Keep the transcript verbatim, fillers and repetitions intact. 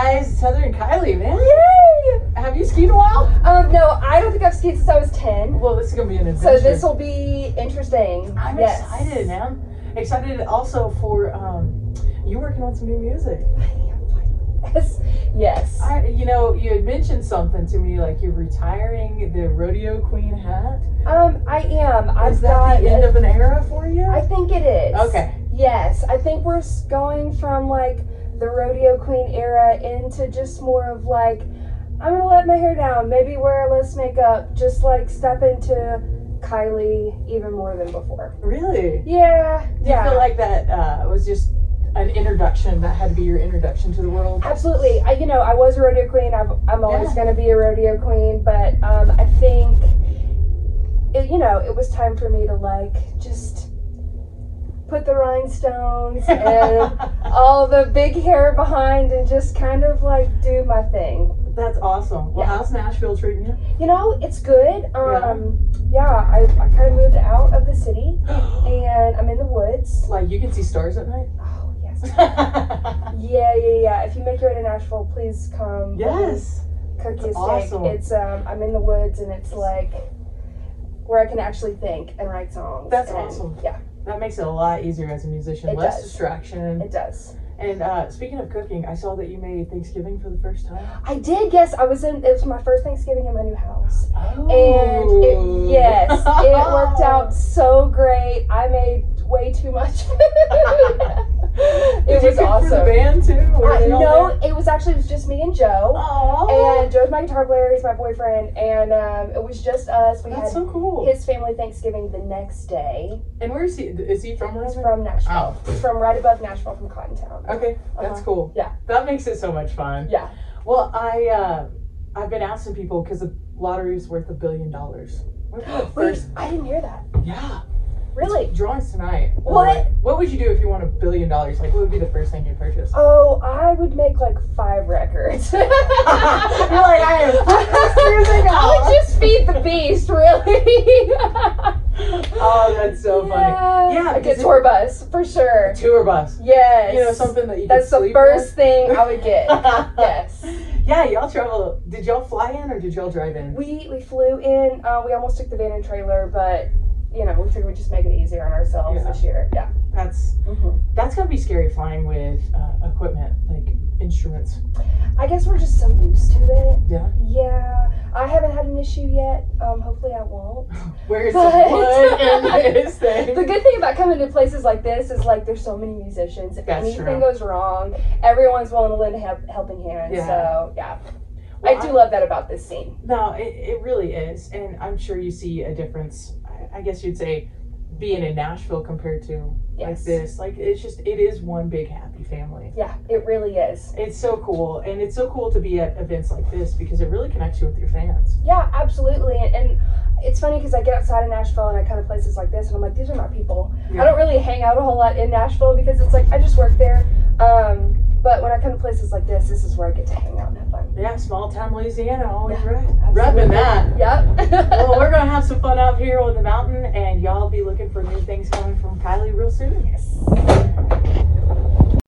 guys, Heather and Kylie, man. Yay! Have you skied in a while? Um, no, I don't think I've skied since I was ten. Well, this is gonna be an adventure. So this will be interesting. I'm yes. excited, man. Excited also for um, you working on some new music. Yes. Yes. I, you know, you had mentioned something to me, like you're retiring the rodeo queen hat. Um, I am. I've Is that got the end a, of an era for you? I think it is. Okay. Yes, I think we're s- going from like the rodeo queen era into just more of like, I'm gonna let my hair down, maybe wear less makeup, just like step into Kylie even more than before. Really? Yeah. Do yeah. you feel like that uh, was just an introduction, that had to be your introduction to the world? Absolutely. I, you know, I was a rodeo queen. I've, I'm always Yeah. going to be a rodeo queen, but um, I think, it, you know, it was time for me to like just put the rhinestones and all the big hair behind and just kind of like do my thing. That's awesome. Well, Yeah. how's Nashville treating you? You know, it's good. Um, yeah, I, I kind of moved out of the city and I'm in the woods. Like, you can see stars at night? Oh, yes. Yeah, yeah, yeah. If you make your way to Nashville, please come. Yes. Cook That's you a steak. awesome. It's um, I'm in the woods and it's like where I can actually think and write songs. That's and, awesome. Yeah, That makes it a lot easier as a musician. It Less does. distraction. it does. And uh, speaking of cooking, I saw that you made Thanksgiving for the first time. I did. Yes, I was in. It was my first Thanksgiving in my new house, Oh. and it, yes, it worked out so great. I made way too much. It Did you was cook awesome. for the band too? Were Uh, they all no, there? it was actually it was just me and Joe. Aw. And Joe's my guitar player. He's my boyfriend, and um, it was just us. We That's had so cool. his family Thanksgiving the next day. And where is he? Is he from? He's around there? from Nashville. Oh. He's from right above Nashville, from Cottontown. Okay, that's Uh-huh. cool. Yeah. That makes it so much fun. Yeah. Well, I uh, I've been asking people because the lottery's worth a billion dollars. What's the Wait, first? I didn't hear that. Yeah. Really? Drawings tonight. What? What would you do if you won a billion dollars? Like, what would be the first thing you'd purchase? Oh, I would make like five records. You're like, I am music I would just feed the beast, really. Oh, that's so funny. Yeah. Yeah, I get is it- tour bus for sure. Tour bus. Yes. You know, something that you That's could the sleep first on? thing I would get. Yes. Yeah, y'all travel. Did y'all fly in or did y'all drive in? We we flew in. Uh, we almost took the van and trailer, but you know, we figured we'd just make it easier on ourselves Yeah. this year. Yeah. That's hmm that's gotta be scary flying with uh, equipment like instruments. I guess we're just so used to it. Yeah. Yeah. I haven't had an issue yet. Um, hopefully I won't. Where's But- the wood in this thing? The good thing about coming to places like this is like there's so many musicians. If That's anything true. goes wrong, everyone's willing to lend a help, helping hand. Yeah. So yeah, Well, I do love that about this scene. No, it, it really is, and I'm sure you see a difference. I, I guess you'd say being in Nashville compared to like Yes. this. Like it's just it is one big happy family. Yeah, it really is. It's so cool, and it's so cool to be at events like this because it really connects you with your fans. Yeah, absolutely. And, and it's funny because I get outside of Nashville and I come to places like this and I'm like, these are my people. Yeah. I don't really hang out a whole lot in Nashville because it's like I just work there. Um, but when I come to places like this, this is where I get to hang out and have fun. Yeah, small town Louisiana, always Yeah, right. absolutely. Repping that. Yep. Well, we're gonna have some fun out here on the mountain, and y'all be looking for new things coming from Kylie real soon. Yes.